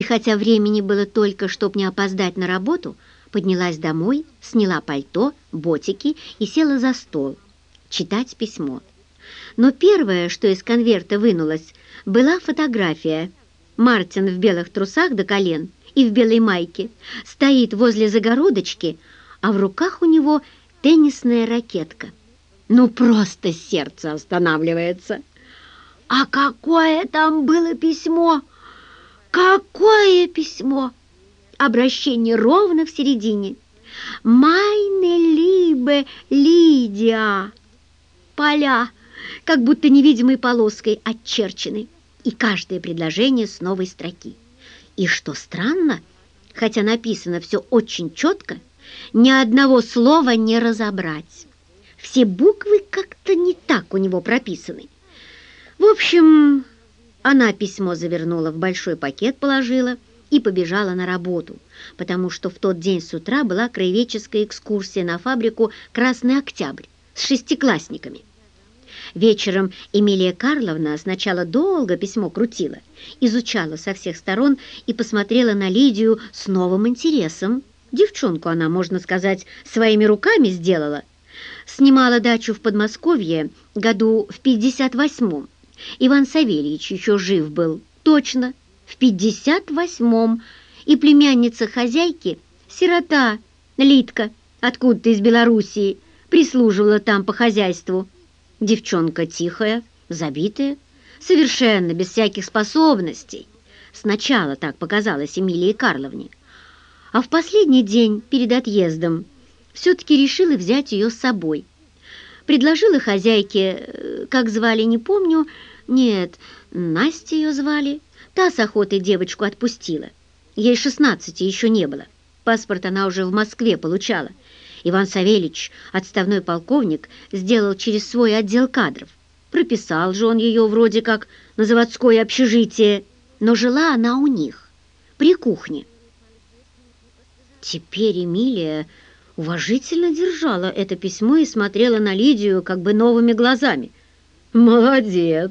хотя времени было только, чтоб не опоздать на работу, поднялась домой, сняла пальто, ботики и села за стол читать письмо. Но первое, что из конверта вынулось, была фотография. Мартин в белых трусах до колен и в белой майке стоит возле загородочки, а в руках у него теннисная ракетка. Ну, просто сердце останавливается. А какое там было письмо! Какое письмо! Обращение ровно в середине. «Meine liebe Лидия». Поля, как будто невидимой полоской отчерчены, и каждое предложение с новой строки. И что странно, хотя написано все очень четко, ни одного слова не разобрать. Все буквы как-то не так у него прописаны. В общем, она письмо завернула в большой пакет, положила и побежала на работу, потому что в тот день с утра была краеведческая экскурсия на фабрику «Красный Октябрь» с шестиклассниками. Вечером Эмилия Карловна сначала долго письмо крутила, изучала со всех сторон и посмотрела на Лидию с новым интересом. Девчонку она, можно сказать, своими руками сделала. Снимала дачу в Подмосковье году в 58-м. Иван Савельич еще жив был, точно, в 58-м. И племянница хозяйки, сирота Лидка, откуда-то из Белоруссии, прислуживала там по хозяйству. Девчонка тихая, забитая, совершенно без всяких способностей. Сначала так показалось Эмилии Карловне. А в последний день перед отъездом все-таки решила взять ее с собой. Предложила хозяйке, как звали, не помню, нет, Настя ее звали, та с охотой девочку отпустила. Ей 16 еще не было, паспорт она уже в Москве получала. Иван Савельич, отставной полковник, сделал через свой отдел кадров. Прописал же он ее вроде как на заводское общежитие, но жила она у них, при кухне. Теперь Эмилия уважительно держала это письмо и смотрела на Лидию как бы новыми глазами. «Молодец,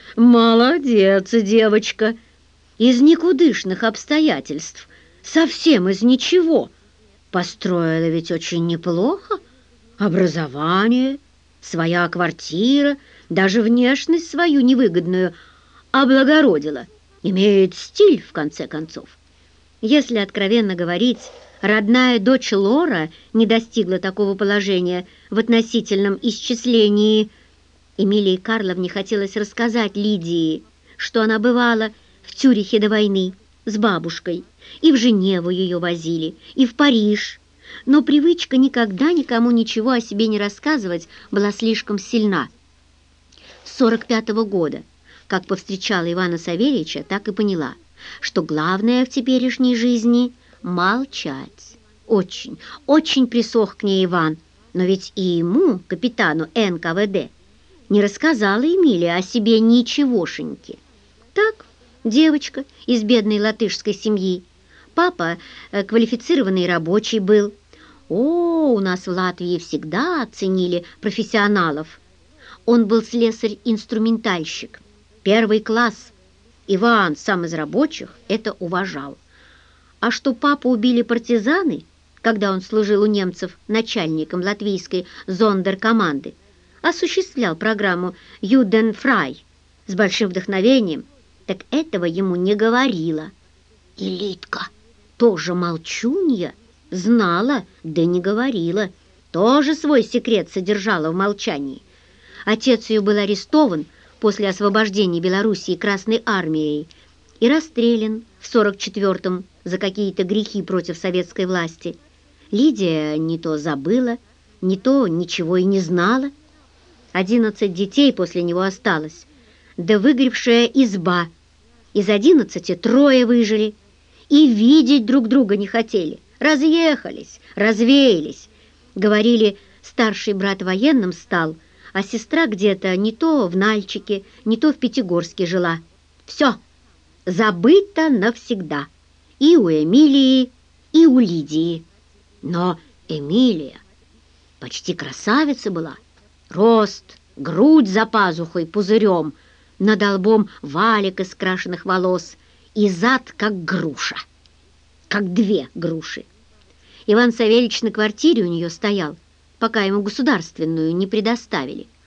молодец, девочка! Из никудышных обстоятельств, совсем из ничего. Построила ведь очень неплохо. Образование, своя квартира, даже внешность свою невыгодную облагородила. Имеет стиль, в конце концов. Если откровенно говорить, родная дочь Лора не достигла такого положения в относительном исчислении. Эмилии Карловне хотелось рассказать Лидии, что она бывала в Цюрихе до войны с бабушкой, и в Женеву ее возили, и в Париж. Но привычка никогда никому ничего о себе не рассказывать была слишком сильна. С 45-го года, как повстречала Ивана Савельича, так и поняла, что главное в теперешней жизни — молчать. Очень, очень присох к ней Иван, но ведь и ему, капитану НКВД, не рассказала Эмилия о себе ничегошеньки. Так, девочка из бедной латышской семьи. Папа квалифицированный рабочий был. О, у нас в Латвии всегда ценили профессионалов. Он был слесарь-инструментальщик, 1 класс. Иван, сам из рабочих, это уважал. А что папу убили партизаны, когда он служил у немцев начальником латвийской зондеркоманды, осуществлял программу «Юденфрай» с большим вдохновением, так этого ему не говорила. И Лидка, тоже молчунья, знала, да не говорила, тоже свой секрет содержала в молчании. Отец ее был арестован после освобождения Белоруссии Красной армией и расстрелян в 44-м за какие-то грехи против советской власти. Лидия не то забыла, не то ничего и не знала. 11 детей после него осталось, да выгоревшая изба. Из 11 3 выжили и видеть друг друга не хотели. Разъехались, развеялись. Говорили, старший брат военным стал, а сестра где-то не то в Нальчике, не то в Пятигорске жила. Все, забыто навсегда. И у Эмилии, и у Лидии. Но Эмилия почти красавица была. Рост, грудь за пазухой пузырем, над лбом валик из крашеных волос и зад как груша, как две груши. Иван Савельич на квартире у нее стоял, пока ему государственную не предоставили.